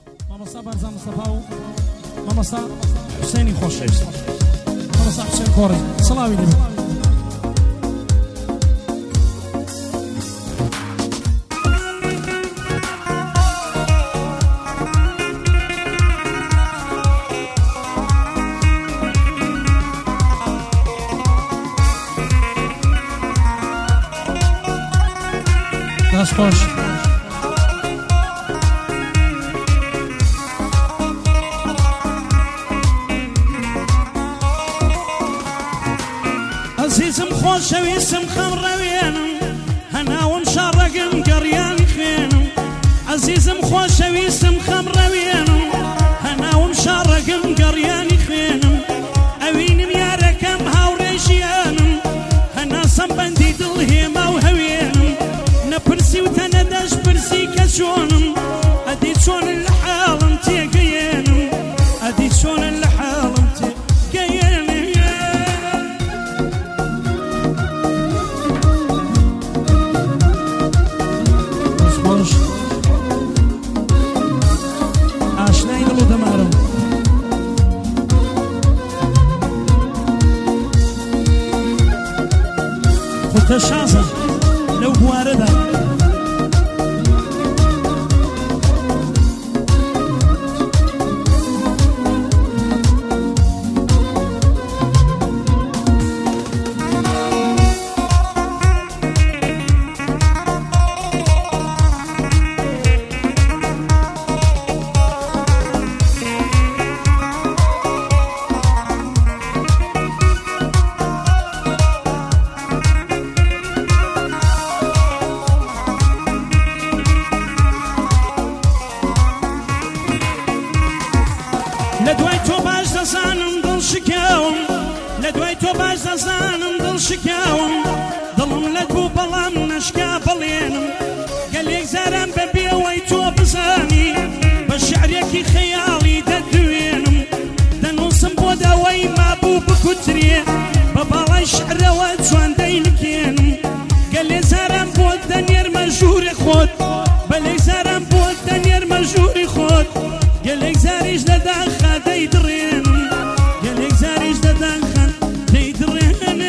مامۆستا بارزان مستەفا و مامۆستا حوسێنی خۆشەویست مامۆستا حوسێن کۆڕی سڵاوی لێبێ دەست خۆش عزیزم خۆشەویستم خەمڕەوێنم هەناوم شاڕەگەم گەڕیانی خوێنم عزیزم خۆشەویستم خەمڕەوێنم هەناوم شاڕەگەم گەڕیانی خوێنم ئەوینم یارەکەم هاوڕێی ژیانم هەناسەم بەندی دڵ هێما و هەوێنم نەپرسی و تەنەدەش پرسی کە چۆنم ئەدی چۆنن لە حاڵم تێگەیێنم ئەدی چۆنن لە حاڵم تێگەیێنم ئاشنای دڵ و دەمارم خۆتە شازە لەو بوارەدا لدوای تو باش دەزانم دڵ شکاوم لدوای تو باش دەزانم دڵ شکاوم دڵم لەت بوو بەڵام نەشکا بەڵێنم گەلێک زارم بەبێەوەی تۆ بزانی بە شعرێکی خەیاڵی دەدوێنم دەنووسم بۆ داوای مابوو بکوترێ بە باڵای شعرەوە جوان دەیلکێنم گەلێ زارم بۆ دەنێرمە ژووری خۆت بەلێک زارم بۆ دەنێرمە ژووری خۆت گەلێک زاریش لەداخە دەیدڕێنم گەلێک زاریش لەداخە دەیدڕێنم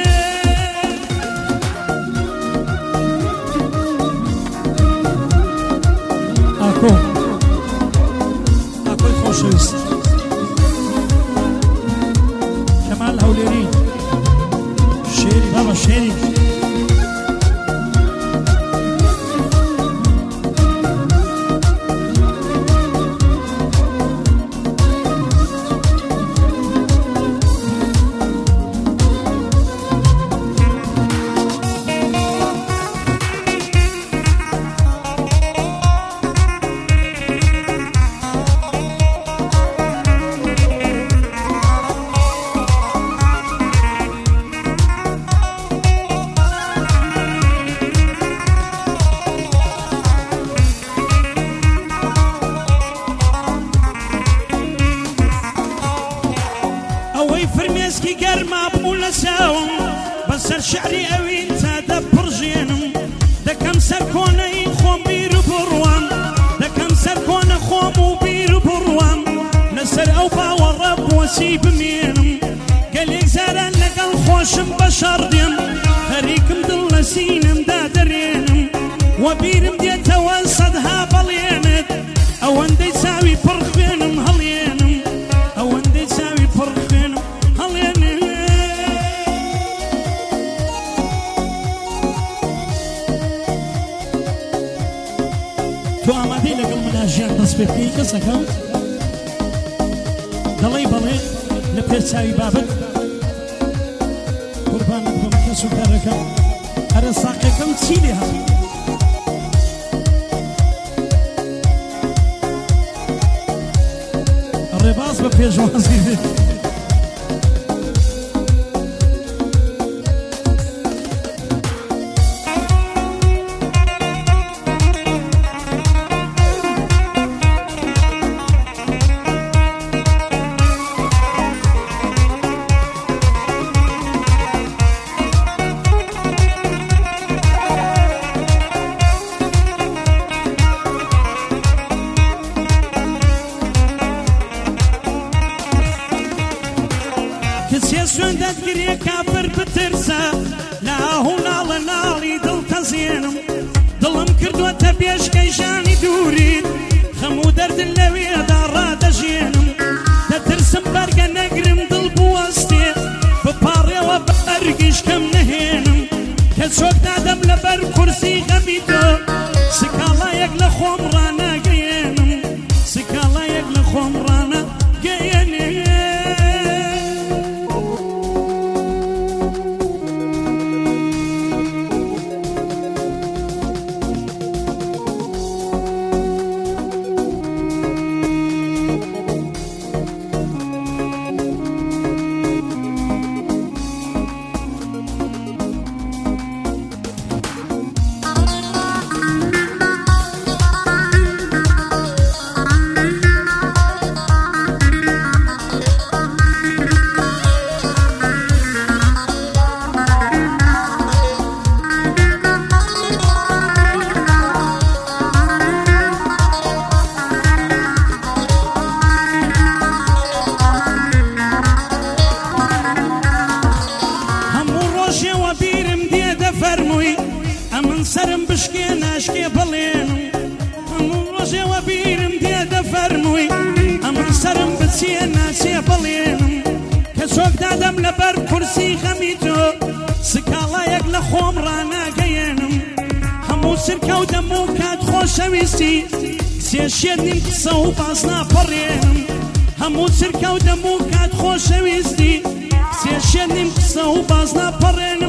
ئاکۆ ئاکۆی خۆشەویست کەمال هەولێری شێری بابە شێری ئەوەی فرمێسکی گەرما بوو لە چاوم بەسەر شعری ئەوین تا دەپڕژێنم دەکەم سەر کۆنەی خۆم بیر و بڕوام دەکەم سەر کۆنە خۆم و بیر و بڕوام لەسەر ئەو باوەڕە بۆچی بمێنم گەلێک زاران لەگەڵ خۆشم بەشەڕ دێم خەریکم دڵ لە سینمدا دەرێنم وە بیرم دێتەوە سەدها بەڵێنت ئەوەندەی چاوی پڕ خوێنم هەڵێنم ئەوەندەی چاوی پڕ خوێنم هەڵێنم تۆ ئامادەی لەگەڵ مناژیان دەست پێ بکەی کەسەکەم دەڵێی بەڵێ لە پێچاوی بابەت قوربانت بم کەس و کارەکەم هەرە ساقەکەم چی لێ هات ڕێباز بە پێشوازی بێت کچێ سوێندەت گرێ کافر بترسە لاهو ناڵە ناڵی دڵ تەزێنم دڵم کردووەتە پێشکەی ژانی دووریت خەموو دەردن لەوێدا ڕادەژێنم دەترسم بەرگە نەگرم دڵ بوەستێ بپاڕێەوە بە ئەرگیشکەم نەهێنم کە چۆک دادەم لەبەر کورسی غەمی تۆ سکاڵایەک لە خۆم ڕاناگەیێنم سکاڵایەک لە خۆم ڕاناگەیێنێ سرم بشکێ ناشکێ بڵێنم هەموو ڕۆژێوە بیرم دێدە فەرمووی ئەمن سرم بچێ ناچێ بڵێنم کە چۆک دادەم لەبەر کورسی غەمی تۆ سکاڵایەک لە خۆم ڕاناگەیێنم هەموو سرکە و دەم و کات خۆشەویستی سێشێت نیم قسە و باز ناپەڕێنم هەموو سرکە و دەم و کات خۆشەویستی سێشێت نیم قسە و باز ناپەڕێنم